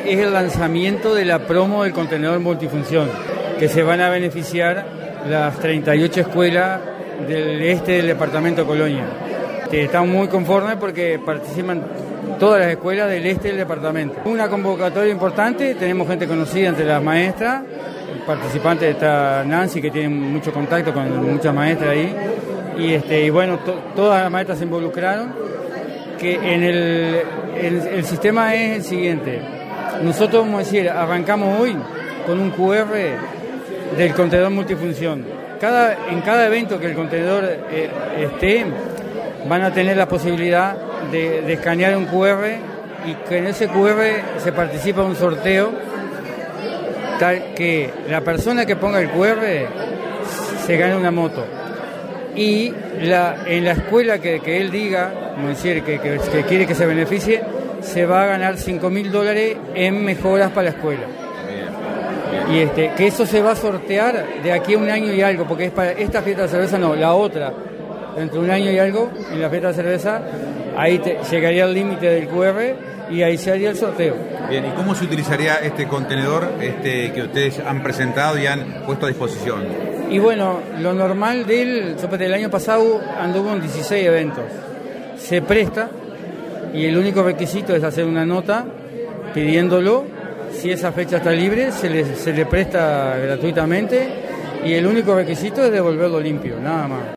es el lanzamiento de la promo del contenedor multifunción, que se van a beneficiar las 38 escuelas del este del departamento de Colonia. Estamos muy conformes porque participan todas las escuelas del este del departamento. Una convocatoria importante, tenemos gente conocida entre las maestras, participantes está Nancy, que tiene mucho contacto con muchas maestras ahí, y bueno, todas las maestras se involucraron, que en el sistema es el siguiente. Nosotros, vamos a decir, arrancamos hoy con un QR del contenedor multifunción. En cada evento que el contenedor esté, van a tener la posibilidad de escanear un QR, y que en ese QR se participa en un sorteo tal que la persona que ponga el QR se gane una moto. Y en la escuela que él diga, como decir, que quiere que se beneficie, se va a ganar $5.000 en mejoras para la escuela. Y que eso se va a sortear de aquí a un año y algo, porque es para esta fiesta de cerveza, no, la otra. Dentro de un año y algo, en la fiesta de cerveza, ahí llegaría el límite del QR y ahí se haría el sorteo. Bien, ¿y cómo se utilizaría este contenedor que ustedes han presentado y han puesto a disposición? Y bueno, lo normal de él, el año pasado anduvo en 16 eventos. Se presta y el único requisito es hacer una nota pidiéndolo. Si esa fecha está libre, se le presta gratuitamente y el único requisito es devolverlo limpio, nada más.